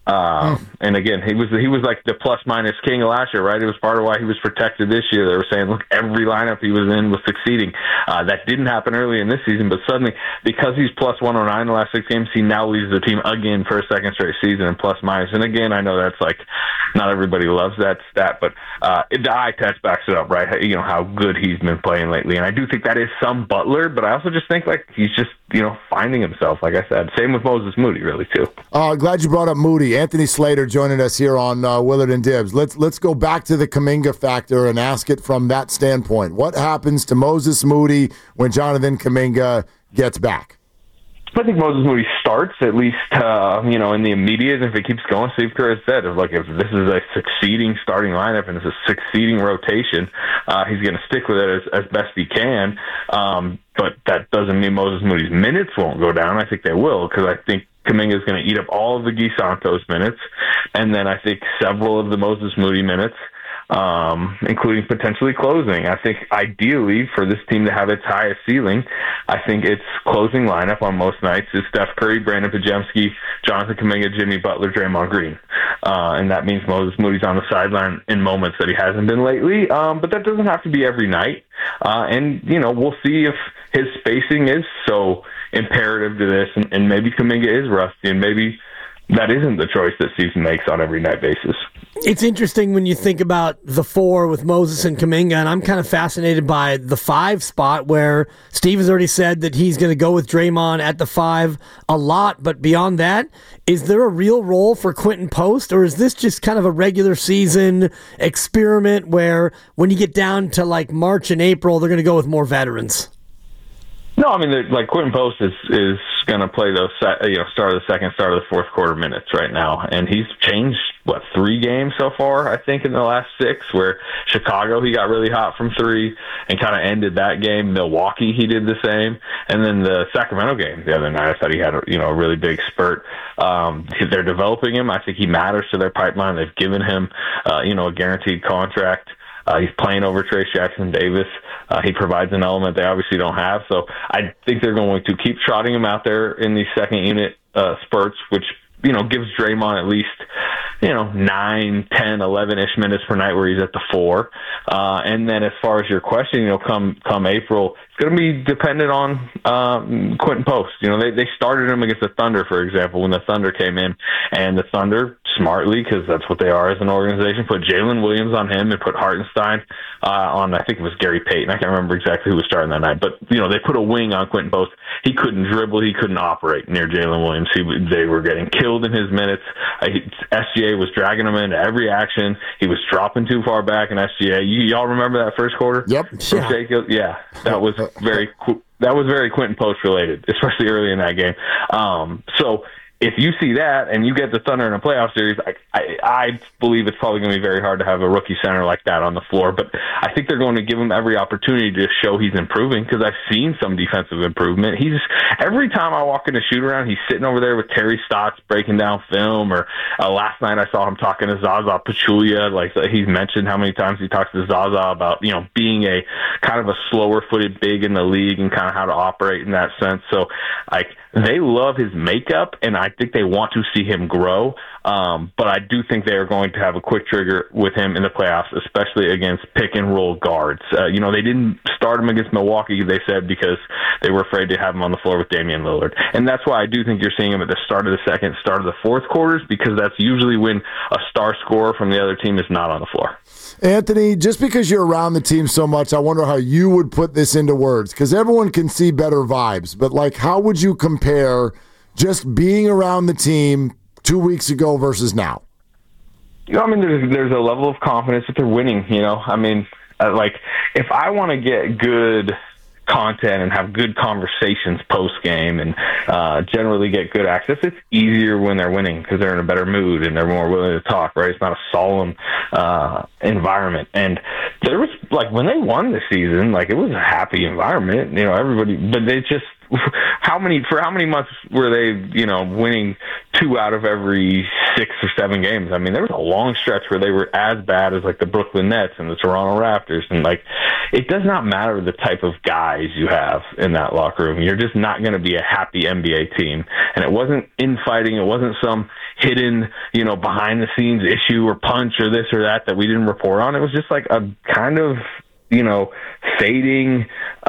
And again, he was like the plus minus king last year, right? It was part of why he was protected this year. They were saying, look, every lineup he was in was succeeding. That didn't happen early in this season, but suddenly, because he's plus 109 the last 6 games, he now leads the team again for a second straight season in plus minus. And again, I know that's like, not everybody loves that stat, but the eye test backs it up, right? You know, how good he's been playing lately. And I do think that is some Butler, but I also just think like he's just, you know, finding himself, like I said. Same with Moses Moody, really, too. Glad you brought up Moody. Anthony Slater joining us here on Willard and Dibs. Let's go back to the Kuminga factor and ask it from that standpoint. What happens to Moses Moody when Jonathan Kuminga gets back? I think Moses Moody starts at least, you know, in the immediate. If it keeps going, Steve Kerr has said, if this is a succeeding starting lineup and it's a succeeding rotation, he's going to stick with it as best he can. But that doesn't mean Moses Moody's minutes won't go down. I think they will, because I think Kuminga is going to eat up all of the Guy Santos minutes, and then I think several of the Moses Moody minutes, including potentially closing. I think ideally for this team to have its highest ceiling, I think its closing lineup on most nights is Steph Curry, Brandon Podziemski, Jonathan Kuminga, Jimmy Butler, Draymond Green. And that means Moses Moody's on the sideline in moments that he hasn't been lately. But that doesn't have to be every night. And, you know, we'll see if his spacing is so imperative to this, and maybe Kuminga is rusty, and maybe that isn't the choice that Steve makes on every night basis. It's interesting when you think about the 4 with Moses and Kuminga, and I'm kind of fascinated by the 5 spot where Steve has already said that he's going to go with Draymond at the 5 a lot, but beyond that, is there a real role for Quentin Post, or is this just kind of a regular season experiment where when you get down to like March and April, they're going to go with more veterans? No, I mean, like Quentin Post is going to play those, start of the second, start of the fourth quarter minutes right now, and he's changed 3 games so far, I think, in the last 6. Where Chicago, he got really hot from 3 and kind of ended that game. Milwaukee, he did the same, and then the Sacramento game the other night, I thought he had a really big spurt. They're developing him. I think he matters to their pipeline. They've given him a guaranteed contract. He's playing over Trace Jackson-Davis. He provides an element they obviously don't have. So I think they're going to keep trotting him out there in these second unit spurts, which, gives Draymond at least, 9, 10, 11-ish minutes per night where he's at the 4. And then as far as your question, come April, it's going to be dependent on Quentin Post. They started him against the Thunder, for example, when the Thunder came in, and the Thunder, smartly, because that's what they are as an organization, put Jalen Williams on him and put Hartenstein on, I think it was Gary Payton. I can't remember exactly who was starting that night. But, they put a wing on Quentin Post. He couldn't dribble. He couldn't operate near Jalen Williams. They were getting killed in his minutes. SGA was dragging him into every action. He was dropping too far back in SGA. Y'all remember that first quarter? Yep. Yeah. That was very Quentin Post related, especially early in that game. So if you see that and you get the Thunder in a playoff series, I believe it's probably going to be very hard to have a rookie center like that on the floor. But I think they're going to give him every opportunity to show he's improving, because I've seen some defensive improvement. Every time I walk in a shoot around, he's sitting over there with Terry Stotts breaking down film. Or last night I saw him talking to Zaza Pachulia. Like, he's mentioned how many times he talks to Zaza about being a kind of a slower-footed big in the league and kind of how to operate in that sense. So they love his makeup, and I think they want to see him grow. But I do think they are going to have a quick trigger with him in the playoffs, especially against pick-and-roll guards. They didn't start him against Milwaukee, they said, because they were afraid to have him on the floor with Damian Lillard. And that's why I do think you're seeing him at the start of the second, start of the fourth quarters, because that's usually when a star scorer from the other team is not on the floor. Anthony, just because you're around the team so much, I wonder how you would put this into words, because everyone can see better vibes. But, how would you compare just being around the team 2 weeks ago versus now? There's a level of confidence that they're winning, if I want to get good content and have good conversations post-game and generally get good access, it's easier when they're winning because they're in a better mood and they're more willing to talk, right? It's not a solemn environment. And there was, when they won this season, it was a happy environment, everybody, but how many months were they, you know, winning 2 out of every 6 or 7 games? I mean, there was a long stretch where they were as bad as like the Brooklyn Nets and the Toronto Raptors. And like, it does not matter the type of guys you have in that locker room. You're just not going to be a happy NBA team. And it wasn't infighting. It wasn't some hidden, you know, behind the scenes issue or punch or this or that we didn't report on. It was just like a kind of, you know, fading,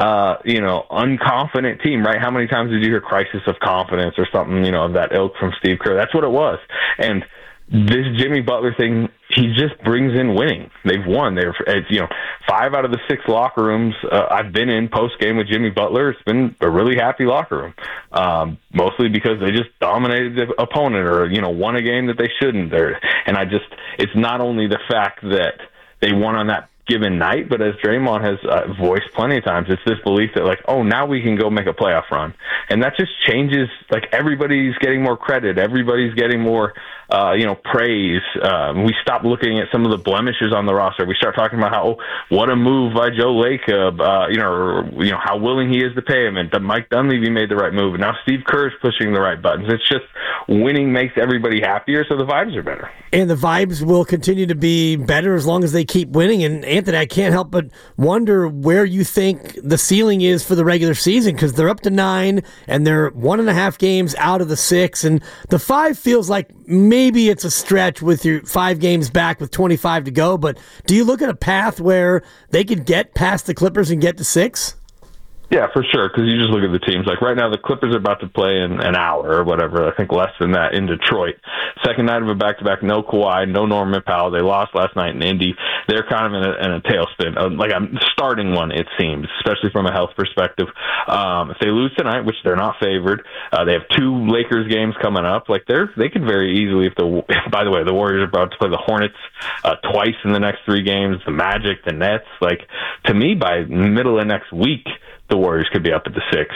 you know, unconfident team, right? How many times did you hear crisis of confidence or something, you know, of that ilk from Steve Kerr? That's what it was. And this Jimmy Butler thing, he just brings in winning. They've won. It's, you know, 5 out of the 6 locker rooms I've been in post game with Jimmy Butler. It's been a really happy locker room, mostly because they just dominated the opponent or, you know, won a game that they shouldn't. And it's not only the fact that they won on that given night, but as Draymond has voiced plenty of times, it's this belief that like, oh, now we can go make a playoff run. And that just changes, like everybody's getting more credit. Everybody's getting more, you know, praise. We stop looking at some of the blemishes on the roster. We start talking about how, what a move by Joe Lacob, you know, how willing he is to pay him. And Mike Dunleavy made the right move. And now Steve Kerr is pushing the right buttons. It's just winning makes everybody happier, so the vibes are better. And the vibes will continue to be better as long as they keep winning. And Anthony, I can't help but wonder where you think the ceiling is for the regular season, because they're up to 9 and they're 1.5 games out of the 6, and the 5 feels like maybe it's a stretch with your 5 games back with 25 to go. But do you look at a path where they could get past the Clippers and get to 6? Yeah, for sure, because you just look at the teams. Like right now, the Clippers are about to play in an hour or whatever, I think less than that, in Detroit. Second night of a back-to-back, no Kawhi, no Norman Powell. They lost last night in Indy. They're kind of in a tailspin, like I'm starting one, it seems, especially from a health perspective. If they lose tonight, which they're not favored, they have 2 Lakers games coming up. Like they could very easily, by the way, the Warriors are about to play the Hornets twice in the next 3 games, the Magic, the Nets. Like, to me, by middle of next week, the Warriors could be up at the 6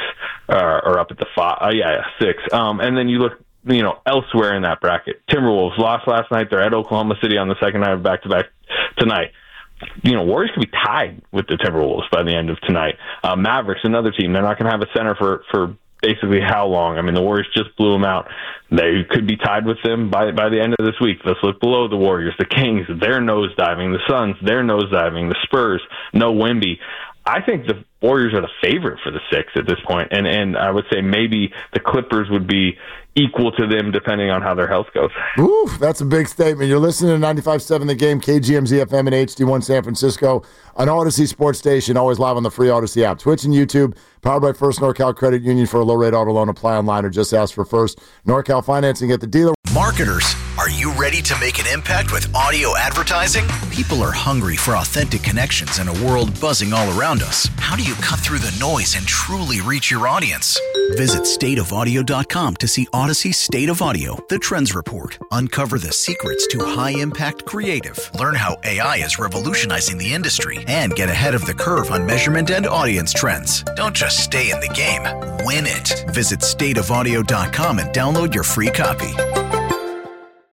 or up at the 5. 6. And then you look, you know, elsewhere in that bracket. Timberwolves lost last night. They're at Oklahoma City on the second night of back-to-back tonight. You know, Warriors could be tied with the Timberwolves by the end of tonight. Mavericks, another team. They're not going to have a center for basically how long? I mean, the Warriors just blew them out. They could be tied with them by the end of this week. Let's look below the Warriors. The Kings, they're nosediving. The Suns, they're nosediving. The Spurs, no Wemby. I think the Warriors are the favorite for the 6 at this point, and I would say maybe the Clippers would be equal to them depending on how their health goes. Ooh, that's a big statement. You're listening to 95.7 The Game, KGMZ FM and HD1 San Francisco, an Odyssey sports station, always live on the free Odyssey app. Twitch and YouTube, powered by First NorCal Credit Union. For a low-rate auto loan, apply online or just ask for First NorCal Financing at the dealer. Marketers, are you ready to make an impact with audio advertising? People are hungry for authentic connections in a world buzzing all around us. How do you cut through the noise and truly reach your audience? Visit stateofaudio.com to see Odyssey State of Audio, the Trends Report. Uncover the secrets to high-impact creative. Learn how AI is revolutionizing the industry and get ahead of the curve on measurement and audience trends. Don't just stay in the game, win it. Visit stateofaudio.com and download your free copy.